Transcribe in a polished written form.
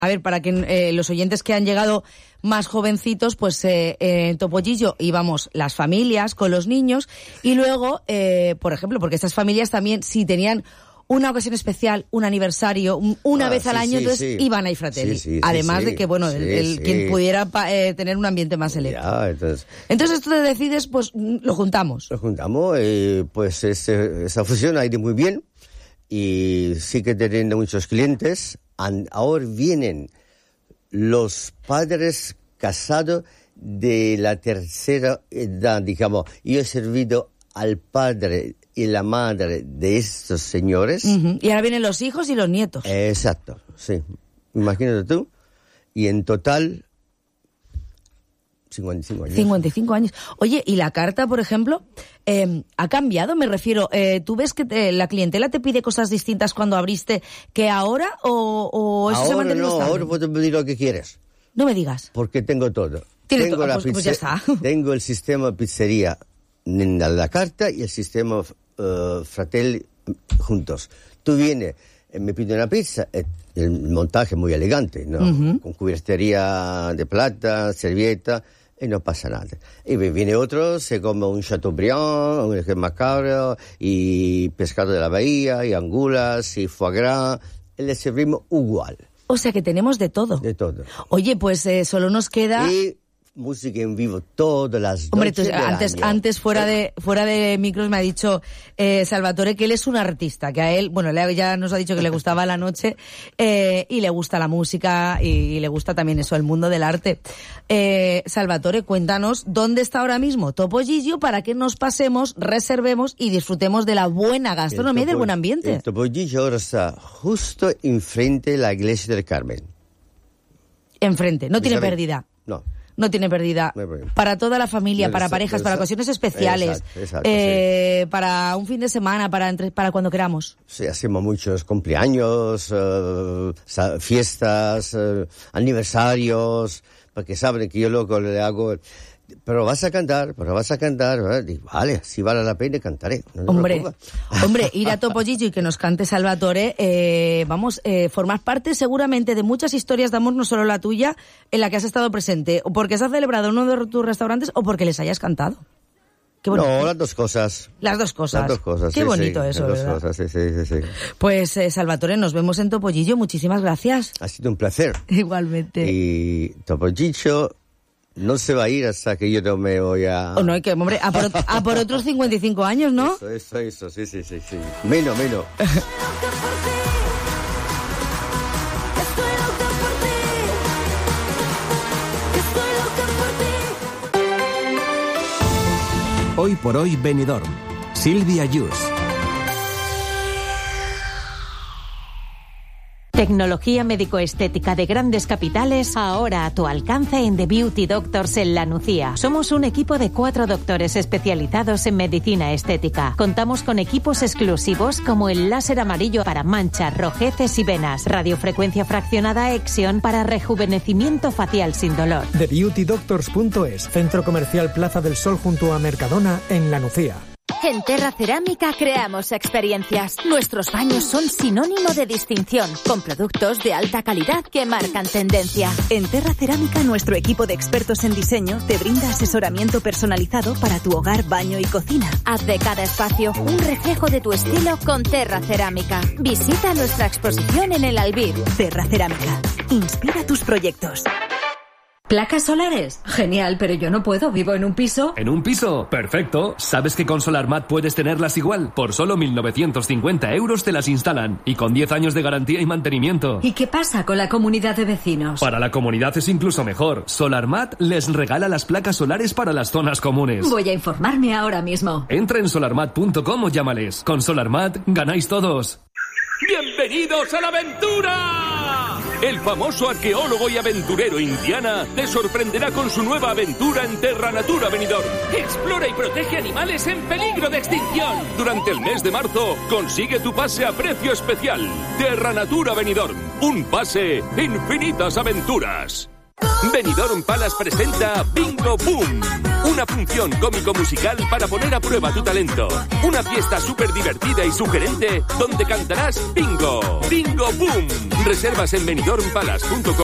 A ver, para que los oyentes que han llegado más jovencitos, pues en Topollillo íbamos las familias con los niños y luego, por ejemplo, porque estas familias también, si tenían una ocasión especial, un aniversario, una vez al año, entonces iban a Ifratelli. Además de que, bueno, quien pudiera tener un ambiente más selecto. Entonces tú te decides, pues lo juntamos. Lo juntamos, pues esa fusión ha ido muy bien y sí que teniendo muchos clientes. Ahora vienen los padres casados de la tercera edad, digamos. Yo he servido al padre y la madre de estos señores. Y ahora vienen los hijos y los nietos. Exacto, sí. Imagínate tú. Y en total, 55 años. 55 años. Oye, ¿y la carta, por ejemplo, ha cambiado? Me refiero, ¿tú ves que la clientela te pide cosas distintas cuando abriste que ahora o eso se mantiene estable? Ahora puedes pedir lo que quieres. No me digas. Porque tengo todo. Tengo la pues ya está. Tengo el sistema pizzería en la carta y el sistema Fratelli juntos. Tú vienes, me pides una pizza, el montaje muy elegante, ¿no? Con cubertería de plata, servilleta, y no pasa nada. Y viene otro, se come un Chateaubriand, un macabro, y pescado de la bahía, y angulas, y foie gras, y le servimos igual. O sea que tenemos de todo. De todo. Oye, pues solo nos queda... Y música en vivo todas las noches. Hombre, antes fuera de micros me ha dicho Salvatore que él es un artista, que a él, bueno, ya nos ha dicho que le gustaba la noche y le gusta la música y le gusta también eso, el mundo del arte. Salvatore, cuéntanos dónde está ahora mismo Topollillo para que nos pasemos, reservemos y disfrutemos de la buena gastronomía y del buen ambiente. El Topollillo ahora está justo enfrente de la iglesia del Carmen. Enfrente, no tiene pérdida. No tiene pérdida. Para toda la familia, para parejas, para ocasiones especiales, exacto, para un fin de semana, para cuando queramos. Sí, hacemos muchos cumpleaños, fiestas, aniversarios, porque saben que yo luego le hago... Pero vas a cantar, ¿verdad? Digo, vale, si vale la pena cantaré. No hombre, ir a Topollillo y que nos cante Salvatore, formar parte seguramente de muchas historias de amor, no solo la tuya, en la que has estado presente, o porque se ha celebrado uno de tus restaurantes o porque les hayas cantado. Qué bonito. No, las dos cosas. Las dos cosas. Qué bonito eso, las ¿verdad? Dos cosas, sí. Pues, Salvatore, nos vemos en Topollillo. Muchísimas gracias. Ha sido un placer. Igualmente. Y Topollillo no se va a ir hasta que yo no me voy a... Oh, no, hay que, hombre, a por otros 55 años, ¿no? Eso, sí. Menos. Hoy por hoy Benidorm. Silvia Yus. Tecnología médico-estética de grandes capitales, ahora a tu alcance en The Beauty Doctors en La Nucía. Somos un equipo de 4 doctores especializados en medicina estética. Contamos con equipos exclusivos como el láser amarillo para manchas, rojeces y venas, radiofrecuencia fraccionada Exion para rejuvenecimiento facial sin dolor. TheBeautyDoctors.es, Centro Comercial Plaza del Sol junto a Mercadona en La Nucía. En Terra Cerámica creamos experiencias. Nuestros baños son sinónimo de distinción, con productos de alta calidad que marcan tendencia. En Terra Cerámica, nuestro equipo de expertos en diseño te brinda asesoramiento personalizado para tu hogar, baño y cocina. Haz de cada espacio un reflejo de tu estilo con Terra Cerámica. Visita nuestra exposición en el Albir. Terra Cerámica. Inspira tus proyectos. ¿Placas solares? Genial, pero yo no puedo, vivo en un piso. ¿En un piso? Perfecto. ¿Sabes que con SolarMat puedes tenerlas igual? Por solo 1.950 euros te las instalan. Y con 10 años de garantía y mantenimiento. ¿Y qué pasa con la comunidad de vecinos? Para la comunidad es incluso mejor. SolarMat les regala las placas solares para las zonas comunes. Voy a informarme ahora mismo. Entra en solarmat.com o llámales. Con SolarMat ganáis todos. ¡Bienvenidos a la aventura! El famoso arqueólogo y aventurero Indiana te sorprenderá con su nueva aventura en Terra Natura Benidorm. Explora y protege animales en peligro de extinción. Durante el mes de marzo, consigue tu pase a precio especial. Terra Natura Benidorm. Un pase, infinitas aventuras. Benidorm Palace presenta Bingo Boom, una función cómico-musical para poner a prueba tu talento. Una fiesta súper divertida y sugerente donde cantarás bingo. Bingo Boom. Reservas en benidormpalace.com.